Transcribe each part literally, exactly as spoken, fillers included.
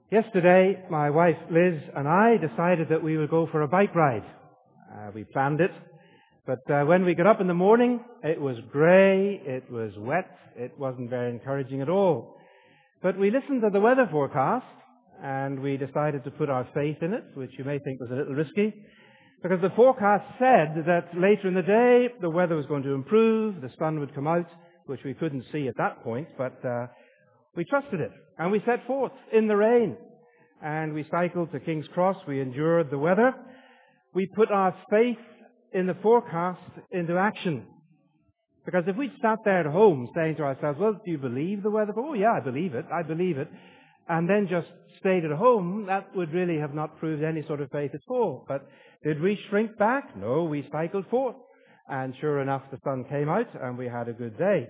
Yesterday, my wife Liz and I decided that we would go for a bike ride. Uh, we planned it, but uh, when we got up in the morning, it was grey, it was wet, it wasn't very encouraging at all. But we listened to the weather forecast, and we decided to put our faith in it, which you may think was a little risky, because the forecast said that later in the day, the weather was going to improve, the sun would come out, which we couldn't see at that point, but uh, we trusted it, and we set forth in the rain, and we cycled to King's Cross. We endured the weather. We put our faith in the forecast into action, because if we'd sat there at home saying to ourselves, well, do you believe the weather? Oh yeah, I believe it, I believe it, and then just stayed at home, that would really have not proved any sort of faith at all. But did we shrink back? No, we cycled forth, and sure enough, the sun came out, and we had a good day.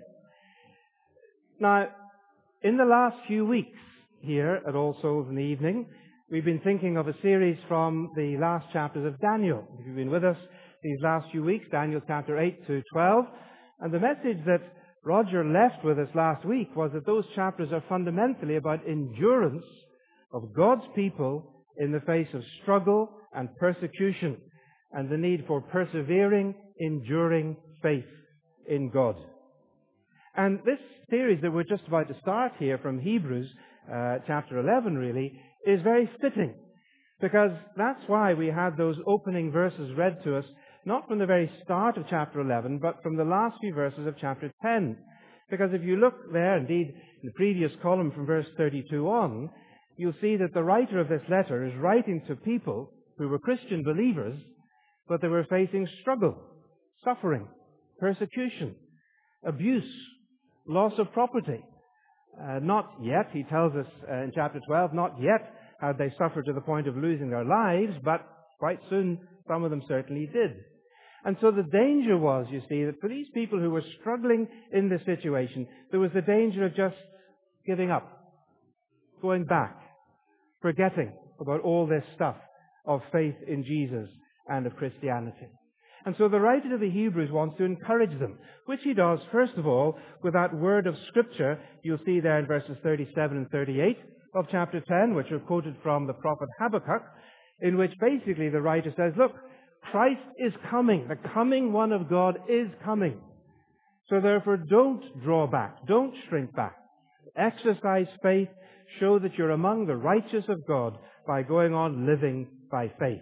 Now, in the last few weeks here at All Souls in the Evening, we've been thinking of a series from the last chapters of Daniel. If you've been with us these last few weeks, Daniel chapter eight to twelve, and the message that Roger left with us last week was that those chapters are fundamentally about endurance of God's people in the face of struggle and persecution, and the need for persevering, enduring faith in God. And this series that we're just about to start here from Hebrews uh, chapter eleven really is very fitting, because that's why we had those opening verses read to us, not from the very start of chapter eleven, but from the last few verses of chapter ten. Because if you look there, indeed, in the previous column from verse thirty-two on, you'll see that the writer of this letter is writing to people who were Christian believers, but they were facing struggle, suffering, persecution, abuse, loss of property. Uh, not yet, he tells us uh, in chapter twelve, not yet had they suffered to the point of losing their lives, but quite soon some of them certainly did. And so the danger was, you see, that for these people who were struggling in this situation, there was the danger of just giving up, going back, forgetting about all this stuff of faith in Jesus and of Christianity. And so the writer of the Hebrews wants to encourage them, which he does, first of all, with that word of Scripture you'll see there in verses thirty-seven and thirty-eight of chapter ten, which are quoted from the prophet Habakkuk, in which basically the writer says, look, Christ is coming. The coming one of God is coming. So therefore, don't draw back. Don't shrink back. Exercise faith. Show that you're among the righteous of God by going on living by faith.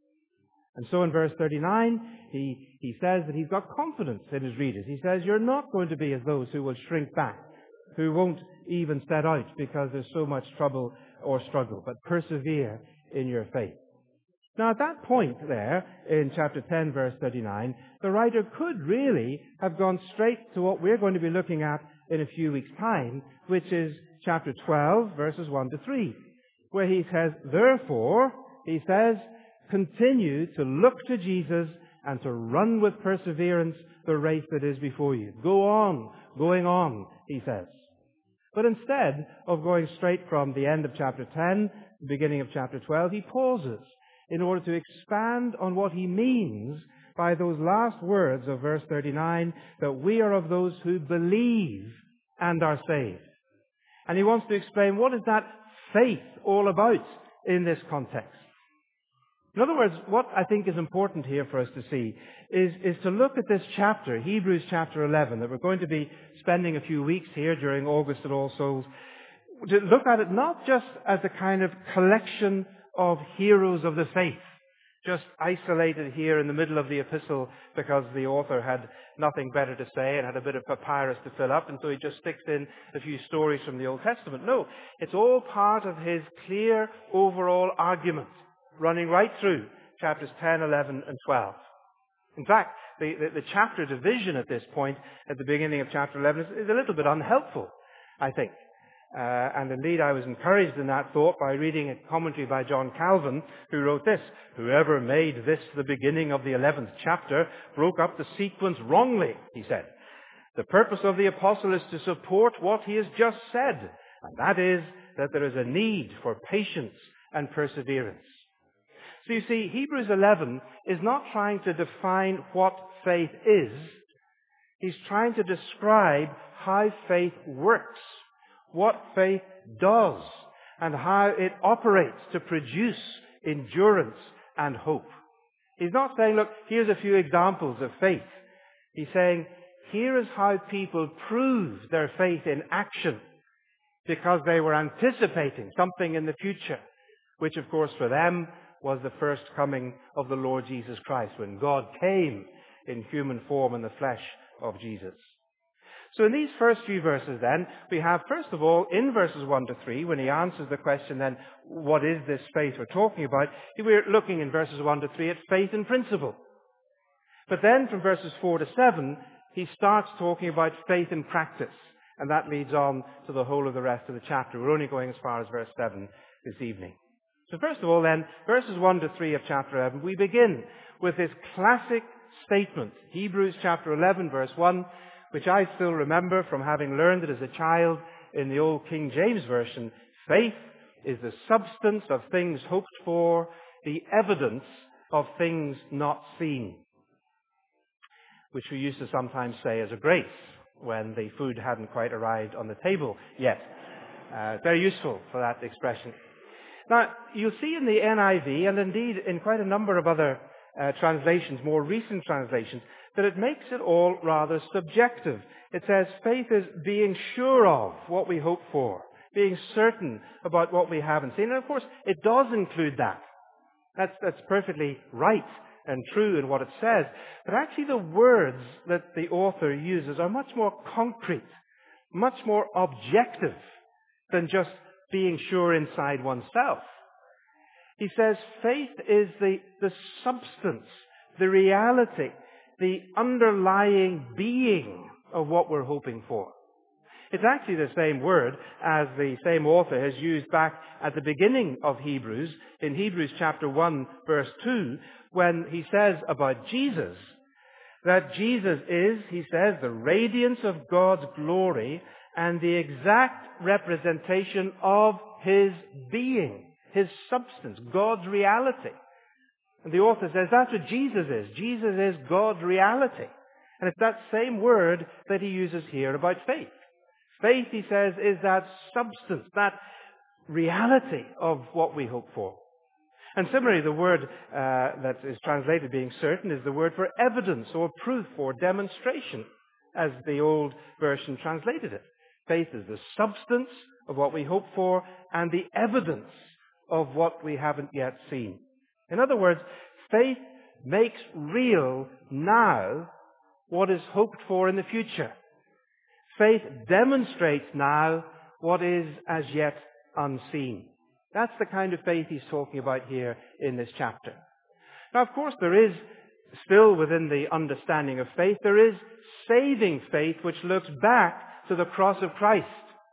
And so in verse thirty-nine, he, he says that he's got confidence in his readers. He says, you're not going to be as those who will shrink back, who won't even set out because there's so much trouble or struggle, but persevere in your faith. Now at that point there, in chapter ten, verse thirty-nine, the writer could really have gone straight to what we're going to be looking at in a few weeks' time, which is chapter twelve, verses one to three, where he says, therefore, he says, continue to look to Jesus and to run with perseverance the race that is before you. Go on, going on, he says. But instead of going straight from the end of chapter ten, the beginning of chapter twelve, he pauses in order to expand on what he means by those last words of verse thirty-nine, that we are of those who believe and are saved. And he wants to explain what is that faith all about in this context. In other words, what I think is important here for us to see is, is to look at this chapter, Hebrews chapter eleven, that we're going to be spending a few weeks here during August at All Souls, to look at it not just as a kind of collection of heroes of the faith, just isolated here in the middle of the epistle because the author had nothing better to say and had a bit of papyrus to fill up, and so he just sticks in a few stories from the Old Testament. No, it's all part of his clear overall argument, running right through chapters ten, eleven, and twelve. In fact, the, the, the chapter division at this point, at the beginning of chapter eleven, is, is a little bit unhelpful, I think. Uh, and indeed, I was encouraged in that thought by reading a commentary by John Calvin, who wrote this: whoever made this the beginning of the eleventh chapter broke up the sequence wrongly, he said. The purpose of the apostle is to support what he has just said, and that is that there is a need for patience and perseverance. So you see, Hebrews eleven is not trying to define what faith is. He's trying to describe how faith works, what faith does, and how it operates to produce endurance and hope. He's not saying, look, here's a few examples of faith. He's saying, here is how people prove their faith in action, because they were anticipating something in the future, which of course for them was the first coming of the Lord Jesus Christ, when God came in human form in the flesh of Jesus. So in these first few verses then, we have first of all in verses one to three, when he answers the question then, what is this faith we're talking about? We're looking in verses one to three at faith in principle. But then from verses four to seven, he starts talking about faith in practice. And that leads on to the whole of the rest of the chapter. We're only going as far as verse seven this evening. So first of all then, verses one to three of chapter eleven, we begin with this classic statement, Hebrews chapter eleven, verse one, which I still remember from having learned it as a child in the old King James Version. Faith is the substance of things hoped for, the evidence of things not seen. Which we used to sometimes say as a grace when the food hadn't quite arrived on the table yet. Uh, very useful for that expression. Now, you'll see in the N I V, and indeed in quite a number of other uh, translations, more recent translations, that it makes it all rather subjective. It says faith is being sure of what we hope for, being certain about what we haven't seen. And of course, it does include that. That's, that's perfectly right and true in what it says. But actually the words that the author uses are much more concrete, much more objective than just being sure inside oneself. He says faith is the, the substance, the reality, the underlying being of what we're hoping for. It's actually the same word as the same author has used back at the beginning of Hebrews, in Hebrews chapter one, verse two, when he says about Jesus, that Jesus is, he says, the radiance of God's glory and the exact representation of his being, his substance, God's reality. And the author says that's what Jesus is. Jesus is God's reality. And it's that same word that he uses here about faith. Faith, he says, is that substance, that reality of what we hope for. And similarly, the word uh, that is translated being certain is the word for evidence or proof or demonstration, as the old version translated it. Faith is the substance of what we hope for and the evidence of what we haven't yet seen. In other words, faith makes real now what is hoped for in the future. Faith demonstrates now what is as yet unseen. That's the kind of faith he's talking about here in this chapter. Now, of course, there is still within the understanding of faith, there is saving faith which looks back to the cross of Christ.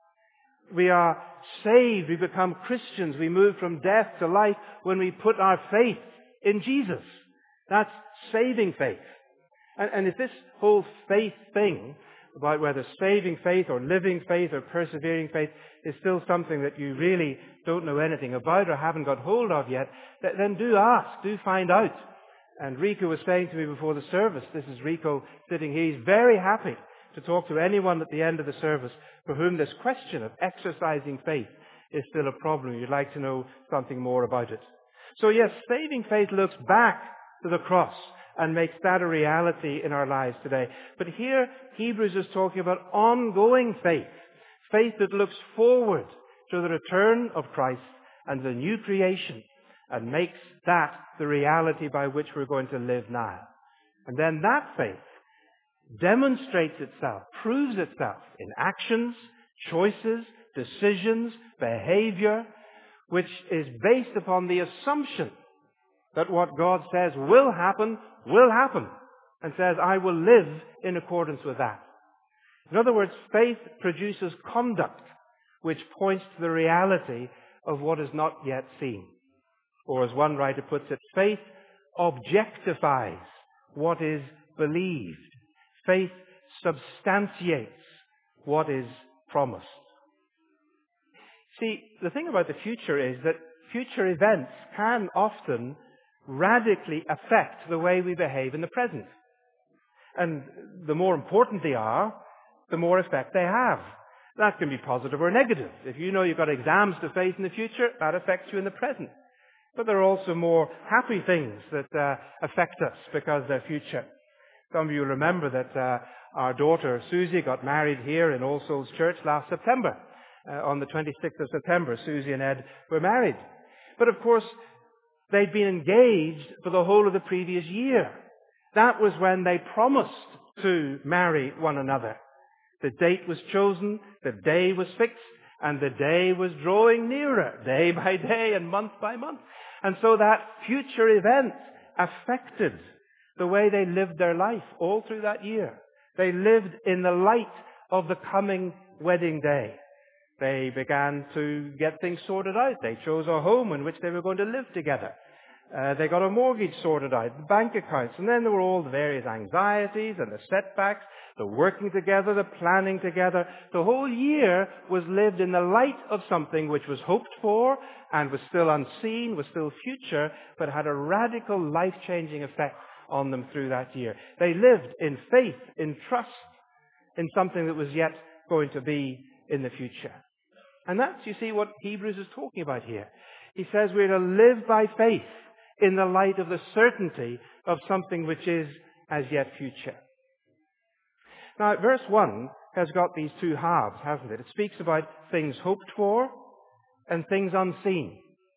We are saved, we become Christians, we move from death to life when we put our faith in Jesus. That's saving faith. And, and if this whole faith thing, about whether saving faith or living faith or persevering faith is still something that you really don't know anything about or haven't got hold of yet, then do ask, do find out. And Rico was saying to me before the service, this is Rico sitting here, he's very happy to talk to anyone at the end of the service for whom this question of exercising faith is still a problem. You'd like to know something more about it. So yes, saving faith looks back to the cross and makes that a reality in our lives today. But here, Hebrews is talking about ongoing faith. Faith that looks forward to the return of Christ and the new creation and makes that the reality by which we're going to live now. And then that faith demonstrates itself, proves itself in actions, choices, decisions, behavior, which is based upon the assumption that what God says will happen, will happen, and says, I will live in accordance with that. In other words, faith produces conduct which points to the reality of what is not yet seen. Or as one writer puts it, faith objectifies what is believed. Faith substantiates what is promised. See, the thing about the future is that future events can often radically affect the way we behave in the present. And the more important they are, the more effect they have. That can be positive or negative. If you know you've got exams to face in the future, that affects you in the present. But there are also more happy things that uh, affect us because they're future. Some of you remember that uh, our daughter Susie got married here in All Souls Church last September. Uh, on the twenty-sixth of September, Susie and Ed were married. But of course, they'd been engaged for the whole of the previous year. That was when they promised to marry one another. The date was chosen, the day was fixed, and the day was drawing nearer, day by day and month by month. And so that future event affected the way they lived their life all through that year. They lived in the light of the coming wedding day. They began to get things sorted out. They chose a home in which they were going to live together. Uh, they got a mortgage sorted out, the bank accounts, and then there were all the various anxieties and the setbacks, the working together, the planning together. The whole year was lived in the light of something which was hoped for and was still unseen, was still future, but had a radical life-changing effect on them through that year. They lived in faith, in trust, in something that was yet going to be in the future. And that's, you see, what Hebrews is talking about here. He says we're to live by faith in the light of the certainty of something which is as yet future. Now, verse one has got these two halves, hasn't it? It speaks about things hoped for and things unseen.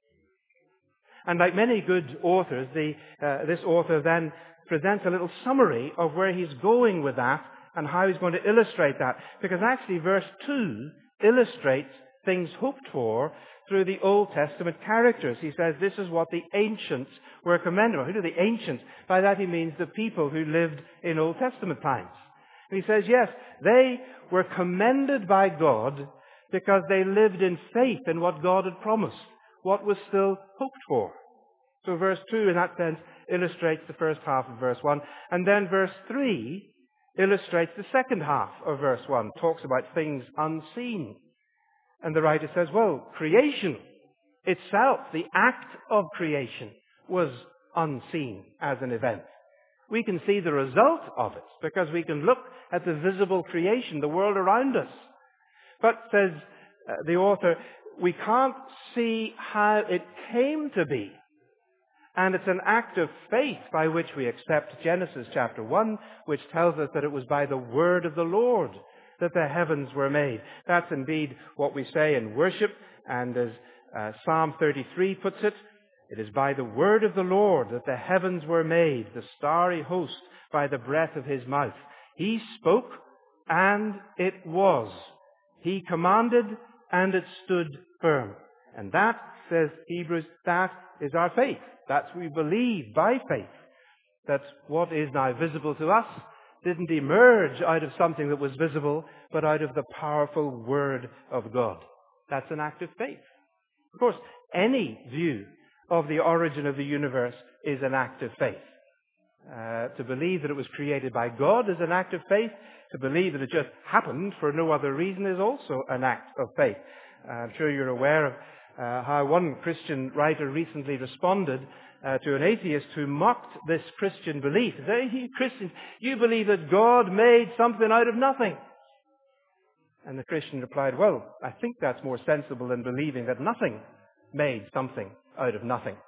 And like many good authors, the, uh, this author then presents a little summary of where he's going with that and how he's going to illustrate that. Because actually verse two illustrates things hoped for through the Old Testament characters. He says this is what the ancients were commended by. Who are the ancients? By that he means the people who lived in Old Testament times. And he says, yes, they were commended by God because they lived in faith in what God had promised, what was still hoped for. So verse two, in that sense, illustrates the first half of verse one. And then verse three illustrates the second half of verse one, talks about things unseen. And the writer says, well, creation itself, the act of creation, was unseen as an event. We can see the result of it because we can look at the visible creation, the world around us. But, says uh, the author, we can't see how it came to be. And it's an act of faith by which we accept Genesis chapter one, which tells us that it was by the word of the Lord that the heavens were made. That's indeed what we say in worship, and as uh, Psalm thirty-three puts it, it is by the word of the Lord that the heavens were made, the starry host by the breath of his mouth. He spoke, and it was. He commanded, and it stood firm. And that, says Hebrews, that is our faith. That's what we believe by faith, that what is now visible to us didn't emerge out of something that was visible, but out of the powerful Word of God. That's an act of faith. Of course, any view of the origin of the universe is an act of faith. Uh, to believe that it was created by God is an act of faith. To believe that it just happened for no other reason is also an act of faith. Uh, I'm sure you're aware of uh, how one Christian writer recently responded Uh, to an atheist who mocked this Christian belief. He said, "You Christians, you believe that God made something out of nothing." And the Christian replied, well, I think that's more sensible than believing that nothing made something out of nothing.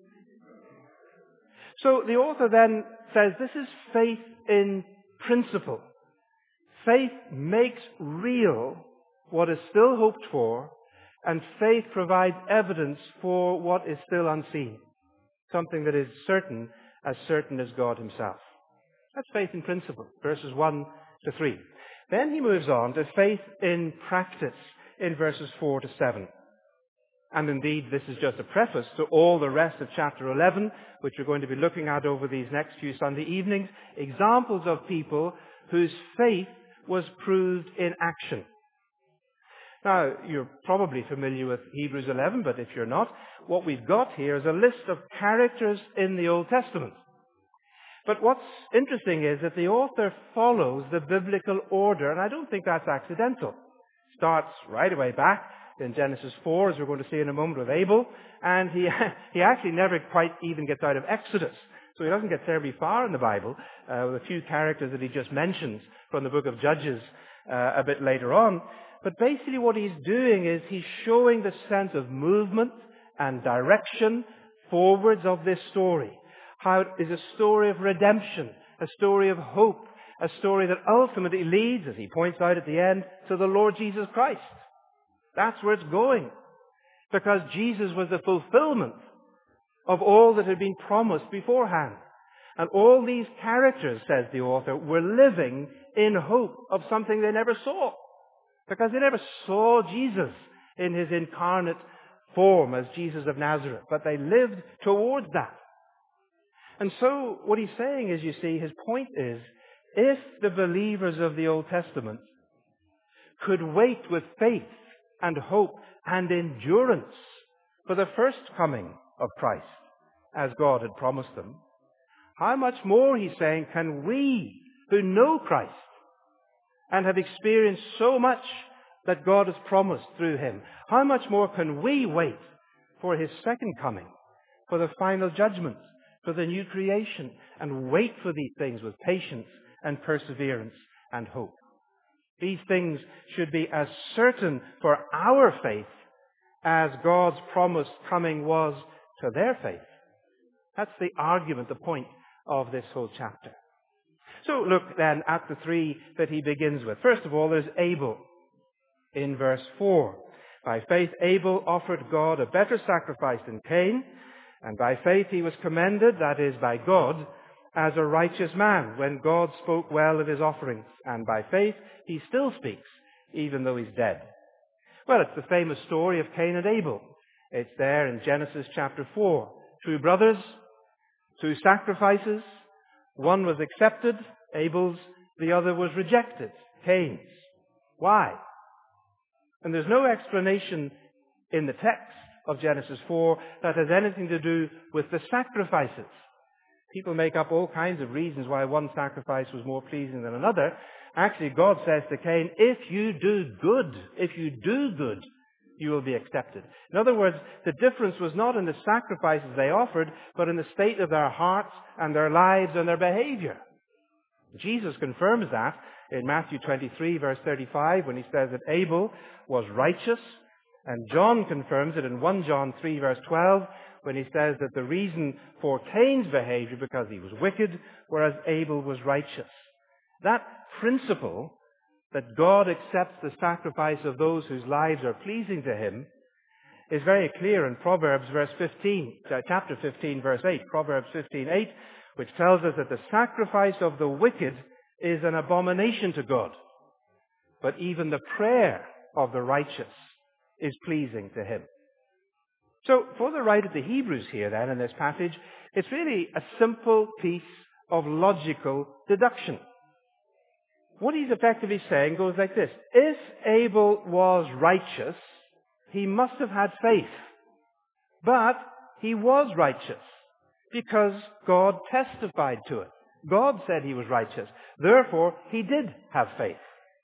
So the author then says this is faith in principle. Faith makes real what is still hoped for, and faith provides evidence for what is still unseen. Something that is certain, as certain as God himself. That's faith in principle, verses one to three. Then he moves on to faith in practice in verses four to seven. And indeed, this is just a preface to all the rest of chapter eleven, which we're going to be looking at over these next few Sunday evenings. Examples of people whose faith was proved in action. Now, you're probably familiar with Hebrews eleven, but if you're not, what we've got here is a list of characters in the Old Testament. But what's interesting is that the author follows the biblical order, and I don't think that's accidental. Starts right away back in Genesis four, as we're going to see in a moment, with Abel, and he he actually never quite even gets out of Exodus. So he doesn't get terribly far in the Bible, uh, with a few characters that he just mentions from the book of Judges uh, a bit later on. But basically what he's doing is he's showing the sense of movement and direction forwards of this story. How it is a story of redemption, a story of hope, a story that ultimately leads, as he points out at the end, to the Lord Jesus Christ. That's where it's going. Because Jesus was the fulfillment of all that had been promised beforehand. And all these characters, says the author, were living in hope of something they never saw. Because they never saw Jesus in his incarnate form as Jesus of Nazareth. But they lived towards that. And so what he's saying is, you see, his point is, if the believers of the Old Testament could wait with faith and hope and endurance for the first coming of Christ, as God had promised them, how much more, he's saying, can we who know Christ and have experienced so much that God has promised through him, how much more can we wait for his second coming, for the final judgment, for the new creation, and wait for these things with patience and perseverance and hope? These things should be as certain for our faith as God's promised coming was to their faith. That's the argument, the point of this whole chapter. So look then at the three that he begins with. First of all, there's Abel in verse four. By faith Abel offered God a better sacrifice than Cain, and by faith he was commended, that is, by God, as a righteous man when God spoke well of his offerings. And by faith he still speaks, even though he's dead. Well, it's the famous story of Cain and Abel. It's there in Genesis chapter four. Two brothers, two sacrifices. One was accepted, Abel's. The other was rejected, Cain's. Why? And there's no explanation in the text of Genesis four that has anything to do with the sacrifices. People make up all kinds of reasons why one sacrifice was more pleasing than another. Actually, God says to Cain, if you do good, if you do good, you will be accepted. In other words, the difference was not in the sacrifices they offered, but in the state of their hearts and their lives and their behavior. Jesus confirms that in Matthew twenty-three, verse thirty-five, when he says that Abel was righteous. And John confirms it in First John three, verse twelve, when he says that the reason for Cain's behavior because he was wicked, whereas Abel was righteous. That principle, that God accepts the sacrifice of those whose lives are pleasing to him, is very clear in Proverbs verse fifteen, chapter fifteen, verse eight, Proverbs fifteen, eight, which tells us that the sacrifice of the wicked is an abomination to God. But even the prayer of the righteous is pleasing to him. So for the writer of the Hebrews here then in this passage, it's really a simple piece of logical deduction. What he's effectively saying goes like this. If Abel was righteous, he must have had faith. But he was righteous because God testified to it. God said he was righteous. Therefore, he did have faith.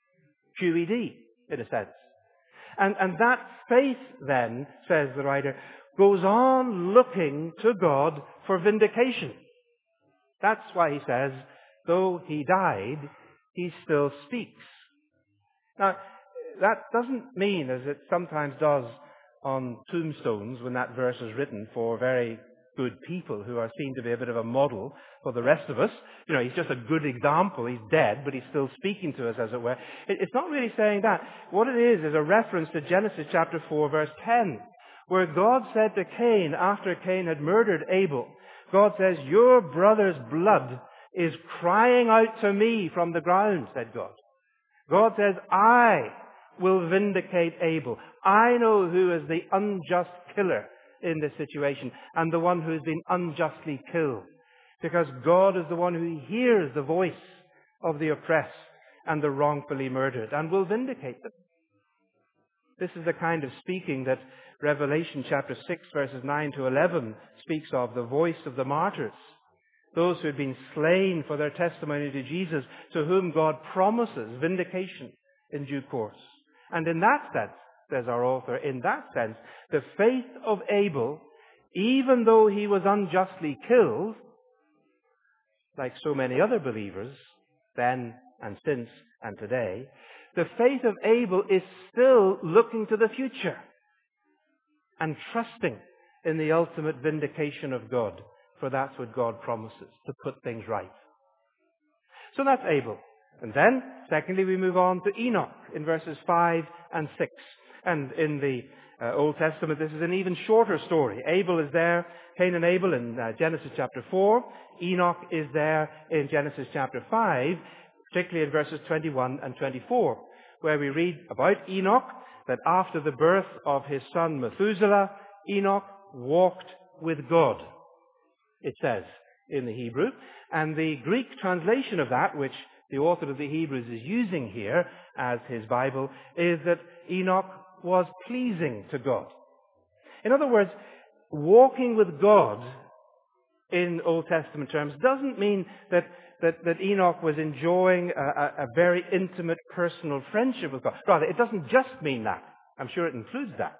Q E D, in a sense. And, and that faith then, says the writer, goes on looking to God for vindication. That's why he says, though he died, he still speaks. Now, that doesn't mean, as it sometimes does on tombstones when that verse is written for very good people who are seen to be a bit of a model for the rest of us. You know, he's just a good example. He's dead, but he's still speaking to us, as it were. It, it's not really saying that. What it is is a reference to Genesis chapter four, verse ten, where God said to Cain, after Cain had murdered Abel, God says, your brother's blood is crying out to me from the ground, said God. God says, I will vindicate Abel. I know who is the unjust killer in this situation and the one who has been unjustly killed. Because God is the one who hears the voice of the oppressed and the wrongfully murdered and will vindicate them. This is the kind of speaking that Revelation chapter six verses nine to eleven speaks of, the voice of the martyrs. Those who had been slain for their testimony to Jesus, to whom God promises vindication in due course. And in that sense, says our author, in that sense, the faith of Abel, even though he was unjustly killed, like so many other believers, then and since and today, the faith of Abel is still looking to the future and trusting in the ultimate vindication of God, for that's what God promises, to put things right. So that's Abel. And then, secondly, we move on to Enoch in verses five and six. And in the uh, Old Testament, this is an even shorter story. Abel is there, Cain and Abel in uh, Genesis chapter four. Enoch is there in Genesis chapter five, particularly in verses twenty-one and twenty-four, where we read about Enoch, that after the birth of his son Methuselah, Enoch walked with God, it says in the Hebrew. And the Greek translation of that, which the author of the Hebrews is using here as his Bible, is that Enoch was pleasing to God. In other words, walking with God in Old Testament terms doesn't mean that, that, that Enoch was enjoying a, a, a very intimate personal friendship with God. Rather, it doesn't just mean that. I'm sure it includes that.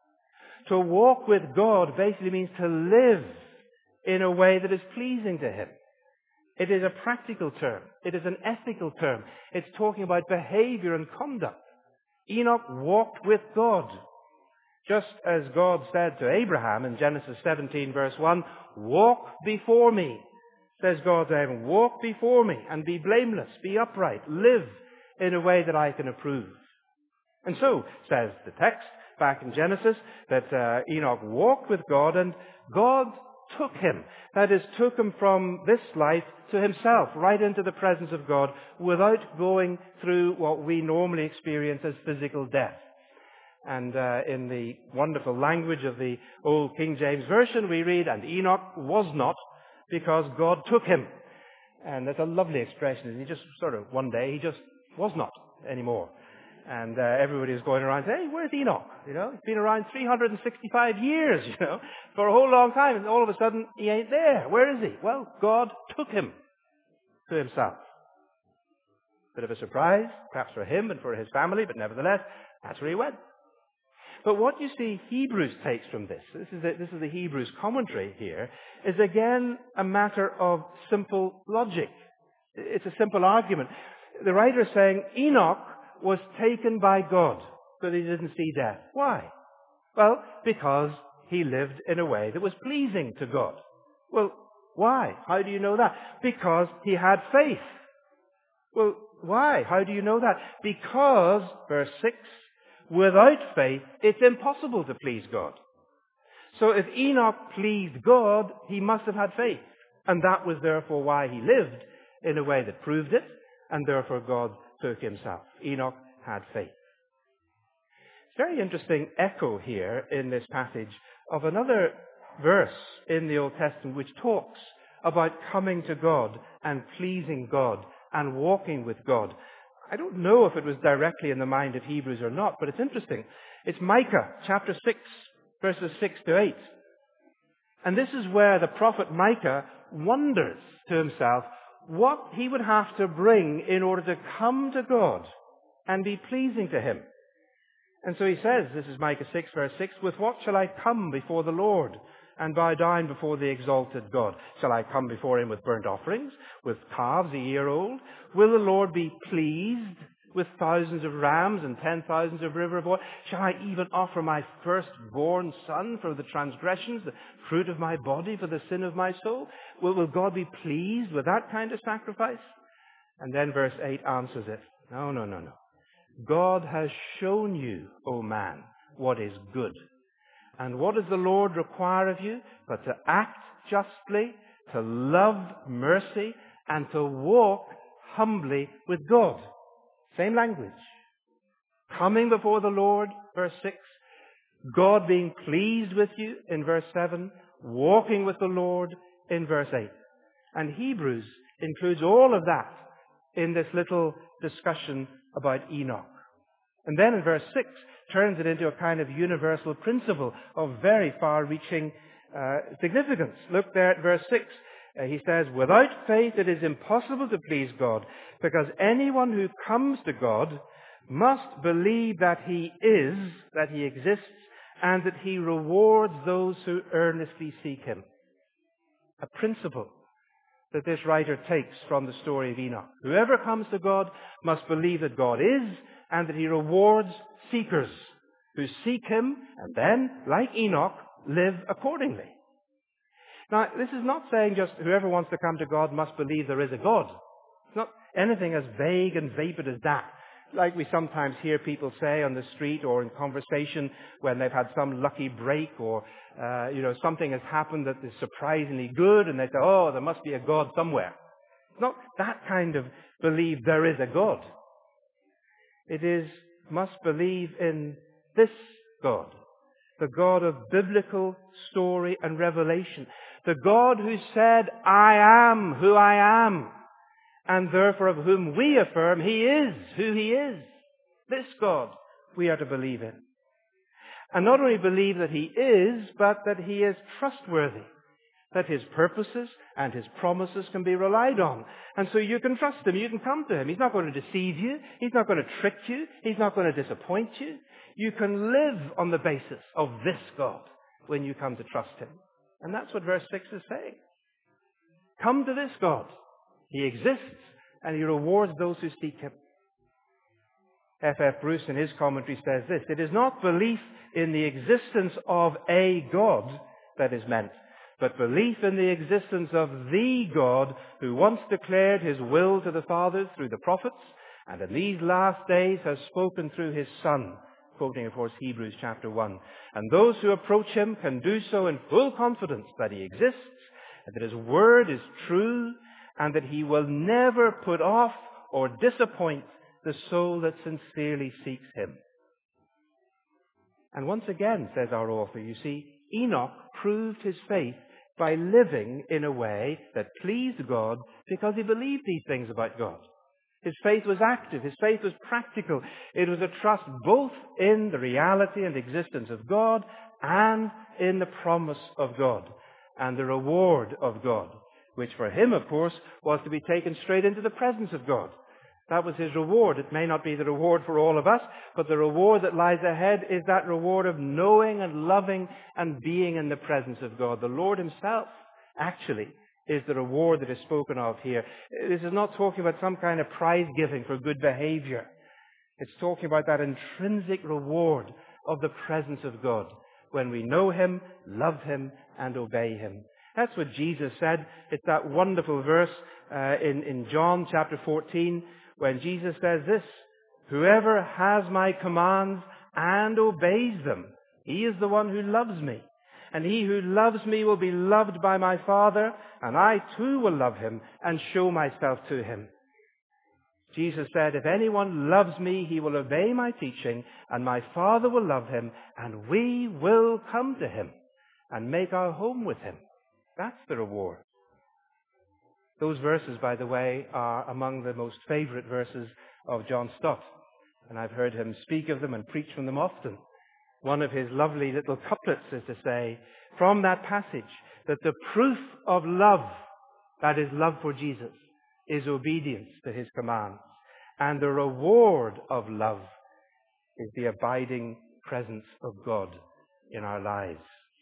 To walk with God basically means to live in a way that is pleasing to Him. It is a practical term. It is an ethical term. It's talking about behavior and conduct. Enoch walked with God. Just as God said to Abraham in Genesis seventeen verse one, "Walk before me," says God to Abraham, "walk before me and be blameless, be upright, live in a way that I can approve." And so, says the text back in Genesis, that uh, Enoch walked with God and God took him. That is, took him from this life to himself, right into the presence of God, without going through what we normally experience as physical death. And uh, in the wonderful language of the old King James Version, we read, "And Enoch was not, because God took him." And that's a lovely expression. He just sort of, one day, he just was not anymore. And uh, everybody is going around saying, "Hey, where's Enoch? You know, he's been around three hundred sixty-five years, you know, for a whole long time, and all of a sudden, he ain't there. Where is he?" Well, God took him to himself. Bit of a surprise, perhaps for him and for his family, but nevertheless, that's where he went. But what you see Hebrews takes from this, this is the, this is the Hebrews commentary here, is again a matter of simple logic. It's a simple argument. The writer is saying Enoch was taken by God, but he didn't see death. Why? Well, because he lived in a way that was pleasing to God. Well, why? How do you know that? Because he had faith. Well, why? How do you know that? Because, verse six, without faith, it's impossible to please God. So if Enoch pleased God, he must have had faith. And that was therefore why he lived in a way that proved it, and therefore God took himself. Enoch had faith. It's very interesting echo here in this passage of another verse in the Old Testament which talks about coming to God and pleasing God and walking with God. I don't know if it was directly in the mind of Hebrews or not, but it's interesting. It's Micah chapter six, verses six to eight. And this is where the prophet Micah wonders to himself what he would have to bring in order to come to God and be pleasing to Him. And so he says, this is Micah six, verse six, "With what shall I come before the Lord and bow down before the exalted God? Shall I come before Him with burnt offerings, with calves a year old? Will the Lord be pleased with thousands of rams and ten thousands of river of oil? Shall I even offer my firstborn son for the transgressions, the fruit of my body for the sin of my soul? Will, will God be pleased with that kind of sacrifice?" And then verse eight answers it. No, no, no, no. "God has shown you, O man, what is good. And what does the Lord require of you? But to act justly, to love mercy, and to walk humbly with God." Same language. Coming before the Lord, verse six. God being pleased with you, in verse seven. Walking with the Lord, in verse eight. And Hebrews includes all of that in this little discussion about Enoch. And then in verse six, turns it into a kind of universal principle of very far-reaching uh, significance. Look there at verse six. Uh, he says, "Without faith it is impossible to please God, because anyone who comes to God must believe that He is, that He exists, and that He rewards those who earnestly seek Him." A principle that this writer takes from the story of Enoch. Whoever comes to God must believe that God is, and that he rewards seekers who seek him and then, like Enoch, live accordingly. Now, this is not saying just whoever wants to come to God must believe there is a God. It's not anything as vague and vapid as that. Like we sometimes hear people say on the street or in conversation when they've had some lucky break or, uh, you know, something has happened that is surprisingly good and they say, oh, there must be a God somewhere. It's not that kind of believe there is a God. It is must believe in this God, the God of biblical story and revelation, the God who said, I am who I am, and therefore of whom we affirm he is who he is. This God we are to believe in. And not only believe that he is, but that he is trustworthy, that his purposes and his promises can be relied on. And so you can trust him, you can come to him. He's not going to deceive you, he's not going to trick you, he's not going to disappoint you. You can live on the basis of this God when you come to trust him. And that's what verse six is saying. Come to this God. He exists, and he rewards those who seek him. F F Bruce in his commentary says this, it is not belief in the existence of a God that is meant, but belief in the existence of the God who once declared his will to the fathers through the prophets, and in these last days has spoken through his Son, quoting, of course, Hebrews chapter one. And those who approach him can do so in full confidence that he exists, and that his word is true, and that he will never put off or disappoint the soul that sincerely seeks him. And once again, says our author, you see, Enoch proved his faith by living in a way that pleased God because he believed these things about God. His faith was active. His faith was practical. It was a trust both in the reality and existence of God and in the promise of God and the reward of God, which for him, of course, was to be taken straight into the presence of God. That was his reward. It may not be the reward for all of us, but the reward that lies ahead is that reward of knowing and loving and being in the presence of God. The Lord himself, actually, is the reward that is spoken of here. This is not talking about some kind of prize giving for good behavior. It's talking about that intrinsic reward of the presence of God when we know him, love him, and obey him. That's what Jesus said. It's that wonderful verse uh, in, in John chapter fourteen when Jesus says this, whoever has my commands and obeys them, he is the one who loves me. And he who loves me will be loved by my Father, and I too will love him and show myself to him. Jesus said, if anyone loves me, he will obey my teaching, and my Father will love him, and we will come to him and make our home with him. That's the reward. Those verses, by the way, are among the most favorite verses of John Stott, and I've heard him speak of them and preach from them often. One of his lovely little couplets is to say, from that passage, that the proof of love, that is love for Jesus, is obedience to his commands. And the reward of love is the abiding presence of God in our lives.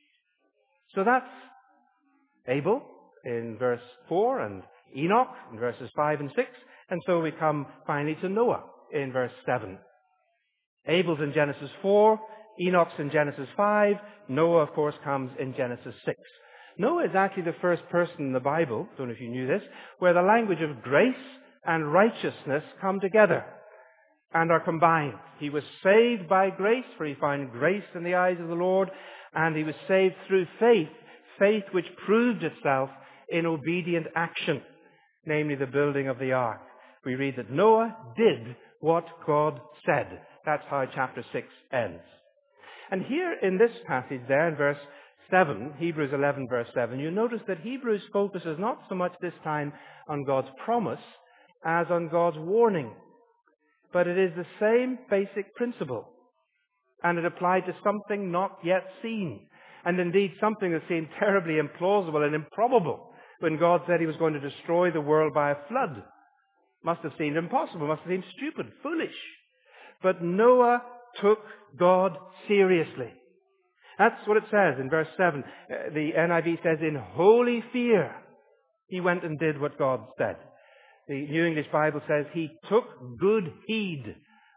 So that's Abel in verse four and Enoch in verses five and six. And so we come finally to Noah in verse seven. Abel's in Genesis four, Enoch's in Genesis five, Noah, of course, comes in Genesis six. Noah is actually the first person in the Bible, don't know if you knew this, where the language of grace and righteousness come together and are combined. He was saved by grace, for he found grace in the eyes of the Lord, and he was saved through faith, faith which proved itself in obedient action, namely the building of the ark. We read that Noah did what God said. That's how chapter six ends. And here in this passage there in verse seven, Hebrews eleven verse seven, you notice that Hebrews focuses not so much this time on God's promise as on God's warning. But it is the same basic principle. And it applied to something not yet seen. And indeed something that seemed terribly implausible and improbable when God said he was going to destroy the world by a flood. Must have seemed impossible, must have seemed stupid, foolish. But Noah took God seriously. That's what it says in verse seven. The N I V says, in holy fear, he went and did what God said. The New English Bible says he took good heed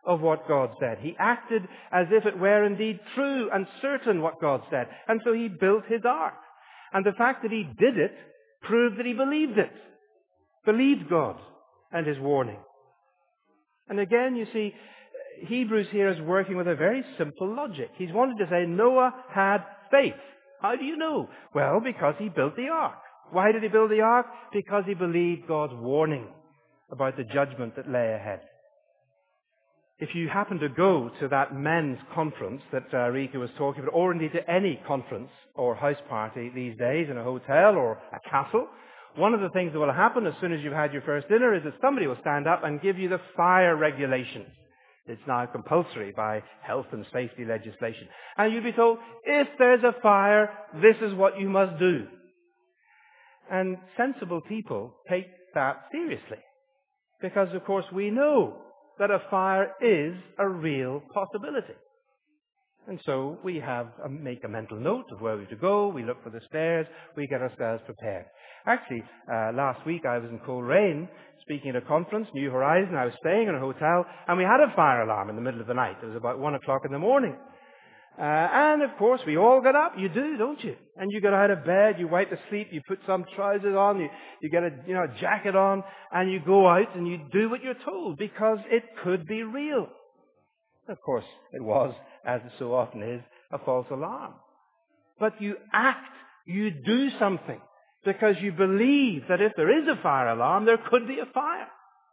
of what God said. He acted as if it were indeed true and certain what God said. And so he built his ark. And the fact that he did it proved that he believed it. Believed God and his warning. And again, you see, Hebrews here is working with a very simple logic. He's wanted to say Noah had faith. How do you know? Well, because he built the ark. Why did he build the ark? Because he believed God's warning about the judgment that lay ahead. If you happen to go to that men's conference that uh, Rika was talking about, or indeed to any conference or house party these days in a hotel or a castle, one of the things that will happen as soon as you've had your first dinner is that somebody will stand up and give you the fire regulations. It's now compulsory by health and safety legislation. And you'll be told, if there's a fire, this is what you must do. And sensible people take that seriously. Because, of course, we know that a fire is a real possibility. And so we have a, make a mental note of where we have to go. We look for the stairs. We get ourselves prepared. Actually, uh, last week I was in Coleraine speaking at a conference, New Horizon. I was staying in a hotel, and we had a fire alarm in the middle of the night. It was about one o'clock in the morning. Uh, and of course, we all got up. You do, don't you? And you get out of bed, you wipe the sleep, you put some trousers on, you, you get a you know a jacket on, and you go out and you do what you're told because it could be real. Of course, it was, as it so often is, a false alarm. But you act, you do something because you believe that if there is a fire alarm, there could be a fire.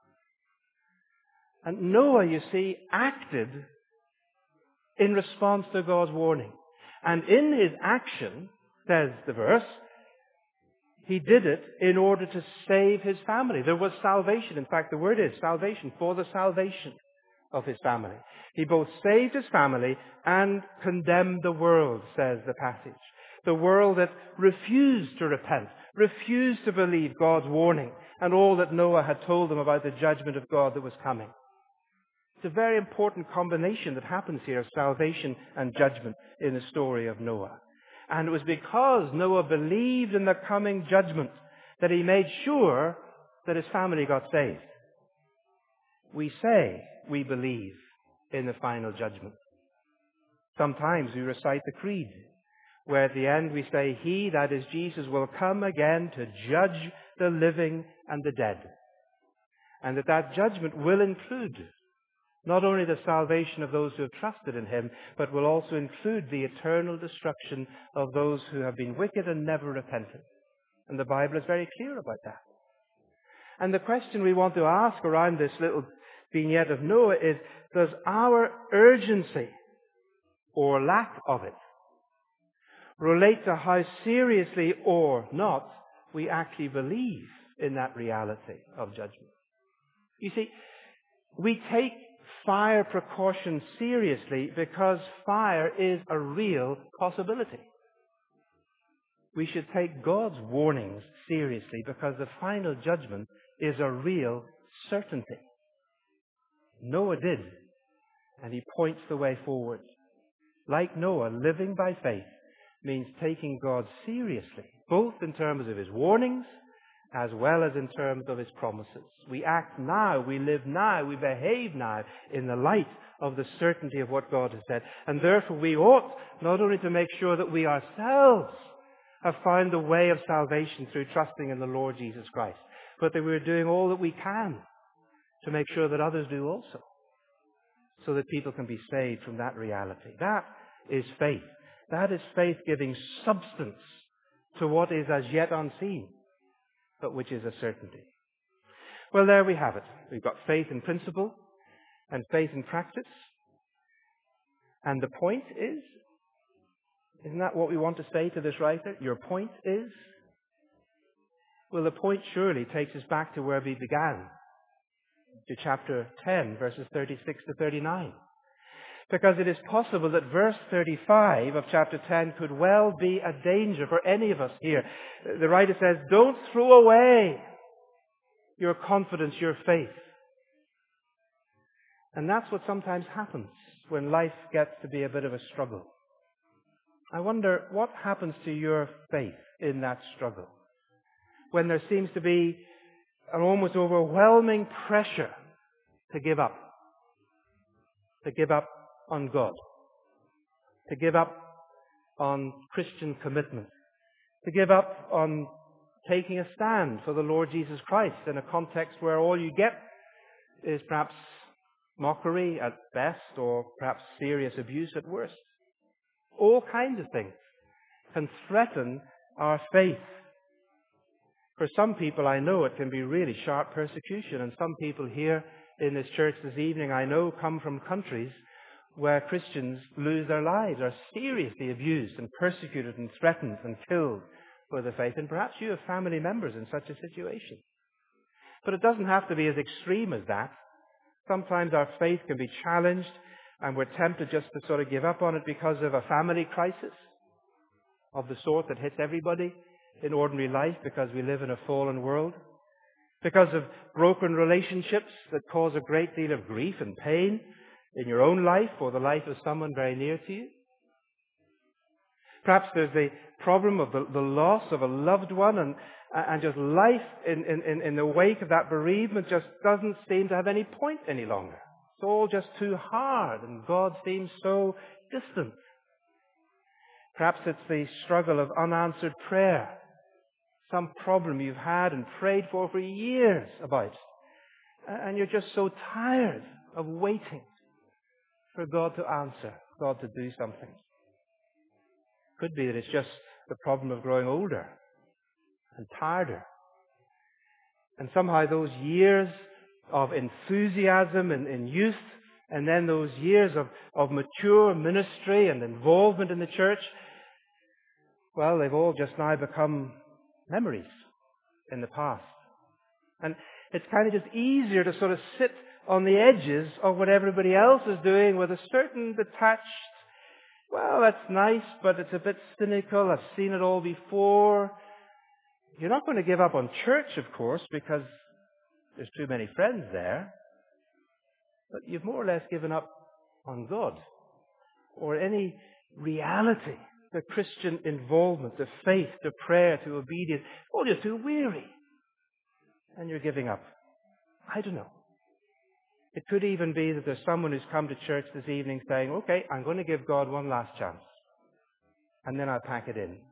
And Noah, you see, acted in response to God's warning. And in his action, says the verse, he did it in order to save his family. There was salvation. In fact, the word is salvation, for the salvation of his family. He both saved his family and condemned the world, says the passage. The world that refused to repent, refused to believe God's warning and all that Noah had told them about the judgment of God that was coming. It's a very important combination that happens here of salvation and judgment in the story of Noah. And it was because Noah believed in the coming judgment that he made sure that his family got saved. We say we believe in the final judgment. Sometimes we recite the creed, where at the end we say, He, that is Jesus, will come again to judge the living and the dead. And that that judgment will include not only the salvation of those who have trusted in Him, but will also include the eternal destruction of those who have been wicked and never repented. And the Bible is very clear about that. And the question we want to ask around this little vignette of Noah is, does our urgency, or lack of it, relate to how seriously or not we actually believe in that reality of judgment? You see, we take fire precautions seriously because fire is a real possibility. We should take God's warnings seriously because the final judgment is a real certainty. Noah did, and he points the way forward. Like Noah, living by faith means taking God seriously, both in terms of His warnings as well as in terms of His promises. We act now, we live now, we behave now in the light of the certainty of what God has said. And therefore we ought not only to make sure that we ourselves have found the way of salvation through trusting in the Lord Jesus Christ, but that we're doing all that we can to make sure that others do also, so that people can be saved from that reality. That is faith. That is faith giving substance to what is as yet unseen, but which is a certainty. Well, there we have it. We've got faith in principle and faith in practice. And the point is, isn't that what we want to say to this writer? Your point is? Well, the point surely takes us back to where we began, to chapter ten, verses thirty-six to thirty-nine. Because it is possible that verse thirty-five of chapter ten could well be a danger for any of us here. The writer says, don't throw away your confidence, your faith. And that's what sometimes happens when life gets to be a bit of a struggle. I wonder what happens to your faith in that struggle, when there seems to be an almost overwhelming pressure to give up. to give up on God, to give up on Christian commitment, to give up on taking a stand for the Lord Jesus Christ in a context where all you get is perhaps mockery at best or perhaps serious abuse at worst. All kinds of things can threaten our faith. For some people, I know it can be really sharp persecution, and some people here in this church this evening, I know, come from countries where Christians lose their lives, are seriously abused and persecuted and threatened and killed for the faith. And perhaps you have family members in such a situation. But it doesn't have to be as extreme as that. Sometimes our faith can be challenged and we're tempted just to sort of give up on it because of a family crisis of the sort that hits everybody in ordinary life because we live in a fallen world. Because of broken relationships that cause a great deal of grief and pain in your own life or the life of someone very near to you. Perhaps there's the problem of the, the loss of a loved one, and, and just life in, in, in the wake of that bereavement just doesn't seem to have any point any longer. It's all just too hard, and God seems so distant. Perhaps it's the struggle of unanswered prayer, some problem you've had and prayed for for years about, and you're just so tired of waiting for God to answer, God to do something. Could be that it's just the problem of growing older and tireder. And somehow those years of enthusiasm in, in youth, and then those years of, of mature ministry and involvement in the church, well, they've all just now become memories in the past. And it's kind of just easier to sort of sit on the edges of what everybody else is doing with a certain detached, well, that's nice, but it's a bit cynical. I've seen it all before. You're not going to give up on church, of course, because there's too many friends there. But you've more or less given up on God or any reality, the Christian involvement, the faith, the prayer, to obedience. Oh, you're too weary. And you're giving up. I don't know. It could even be that there's someone who's come to church this evening saying, okay, I'm going to give God one last chance. And then I'll pack it in.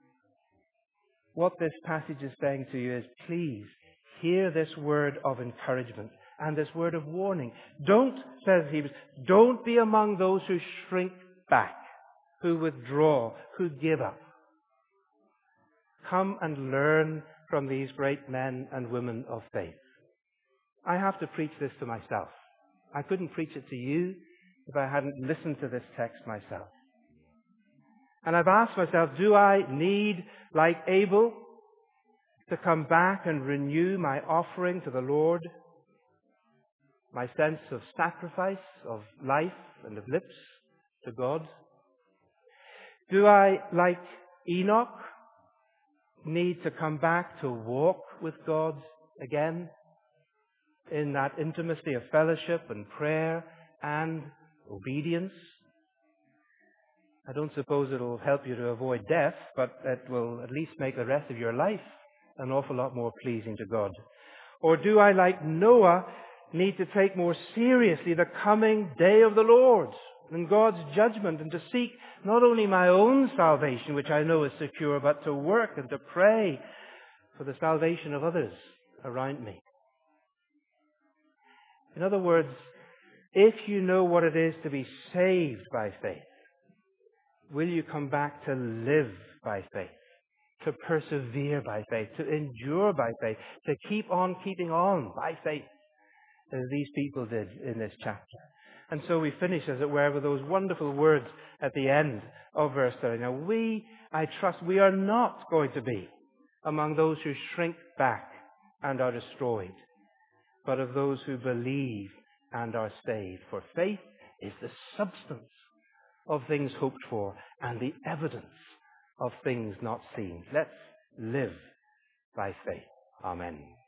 What this passage is saying to you is, please hear this word of encouragement and this word of warning. Don't, says Hebrews, don't be among those who shrink back, who withdraw, who give up. Come and learn from these great men and women of faith. I have to preach this to myself. I couldn't preach it to you if I hadn't listened to this text myself. And I've asked myself, do I need, like Abel, to come back and renew my offering to the Lord? My sense of sacrifice, of life and of lips to God? Do I, like Enoch, need to come back to walk with God again in that intimacy of fellowship and prayer and obedience? I don't suppose it'll help you to avoid death, but it will at least make the rest of your life an awful lot more pleasing to God. Or do I, like Noah, need to take more seriously the coming day of the Lord and God's judgment, and to seek not only my own salvation, which I know is secure, but to work and to pray for the salvation of others around me? In other words, if you know what it is to be saved by faith, will you come back to live by faith, to persevere by faith, to endure by faith, to keep on keeping on by faith, as these people did in this chapter? And so we finish, as it were, with those wonderful words at the end of verse thirty. Now we, I trust, we are not going to be among those who shrink back and are destroyed, but of those who believe and are saved. For faith is the substance of things hoped for and the evidence of things not seen. Let's live by faith. Amen.